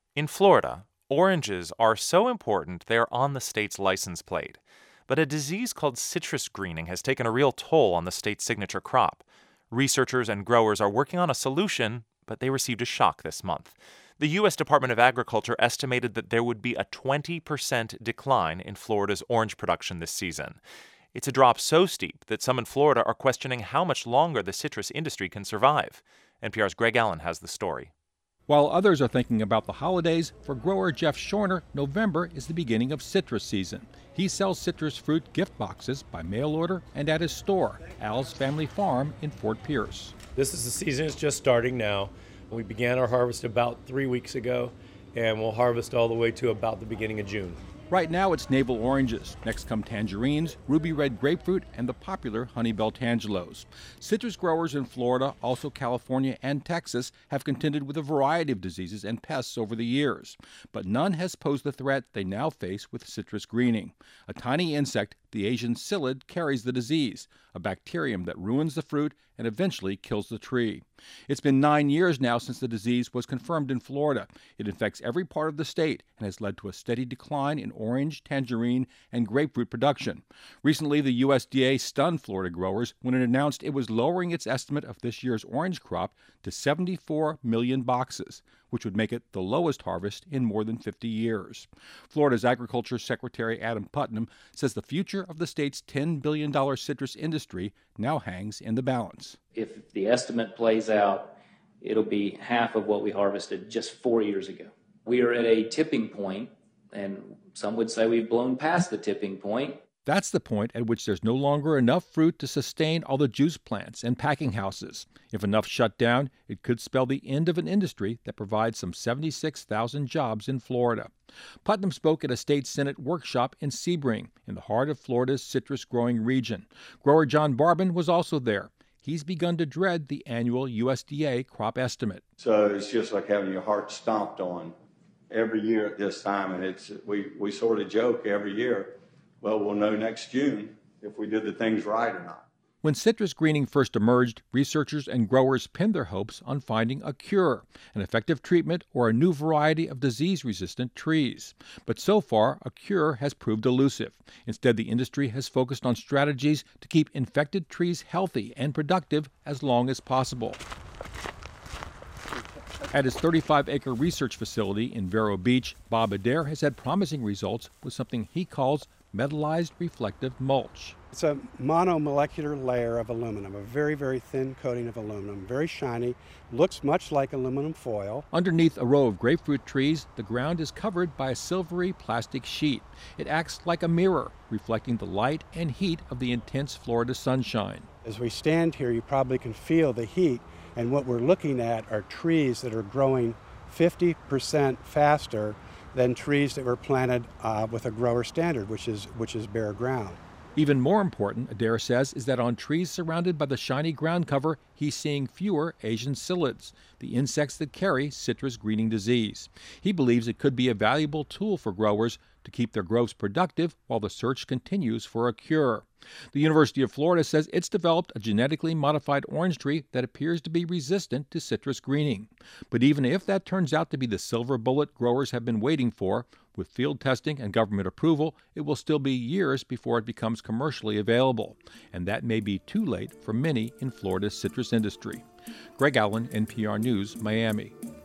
In Florida, oranges are so important they are on the state's license plate. But a disease called citrus greening has taken a real toll on the state's signature crop. Researchers and growers are working on a solution, but they received a shock this month. The U.S. Department of Agriculture estimated that there would be a 20% decline in Florida's orange production this season. It's a drop so steep that some in Florida are questioning how much longer the citrus industry can survive. NPR's Greg Allen has the story. While others are thinking about the holidays, for grower Jeff Shorner, November is the beginning of citrus season. He sells citrus fruit gift boxes by mail order and at his store, Al's Family Farm in Fort Pierce. This is the season. It's just starting now. We began our harvest about 3 weeks ago, and we'll harvest all the way to about the beginning of June. Right now it's navel oranges. Next come tangerines, ruby red grapefruit, and the popular Honeybell Tangelos. Citrus growers in Florida, also California and Texas, have contended with a variety of diseases and pests over the years. But none has posed the threat they now face with citrus greening. A tiny insect, the Asian psyllid, carries the disease, a bacterium that ruins the fruit and eventually kills the tree. It's been 9 years now since the disease was confirmed in Florida. It infects every part of the state and has led to a steady decline in orange, tangerine, and grapefruit production. Recently, the USDA stunned Florida growers when it announced it was lowering its estimate of this year's orange crop to 74 million boxes, which would make it the lowest harvest in more than 50 years. Florida's Agriculture Secretary Adam Putnam says the future of the state's $10 billion citrus industry now hangs in the balance. If the estimate plays out, it'll be half of what we harvested just 4 years ago. We are at a tipping point, and some would say we've blown past the tipping point. That's the point at which there's no longer enough fruit to sustain all the juice plants and packing houses. If enough shut down, it could spell the end of an industry that provides some 76,000 jobs in Florida. Putnam spoke at a state Senate workshop in Sebring, in the heart of Florida's citrus-growing region. Grower John Barbin was also there. He's begun to dread the annual USDA crop estimate. So it's just like having your heart stomped on every year at this time, and we sort of joke every year, well, we'll know next June if we did the things right or not. When citrus greening first emerged, researchers and growers pinned their hopes on finding a cure, an effective treatment, or a new variety of disease-resistant trees. But so far, a cure has proved elusive. Instead, the industry has focused on strategies to keep infected trees healthy and productive as long as possible. At his 35-acre research facility in Vero Beach, Bob Adair has had promising results with something he calls metallized reflective mulch. It's a monomolecular layer of aluminum, a very, very thin coating of aluminum, very shiny, looks much like aluminum foil. Underneath a row of grapefruit trees, the ground is covered by a silvery plastic sheet. It acts like a mirror, reflecting the light and heat of the intense Florida sunshine. As we stand here, you probably can feel the heat, and what we're looking at are trees that are growing 50% faster than trees that were planted with a grower standard, which is bare ground. Even more important, Adair says, is that on trees surrounded by the shiny ground cover, he's seeing fewer Asian psyllids, the insects that carry citrus greening disease. He believes it could be a valuable tool for growers to keep their groves productive while the search continues for a cure. The University of Florida says it's developed a genetically modified orange tree that appears to be resistant to citrus greening. But even if that turns out to be the silver bullet growers have been waiting for, with field testing and government approval, it will still be years before it becomes commercially available. And that may be too late for many in Florida's citrus industry. Greg Allen, NPR News, Miami.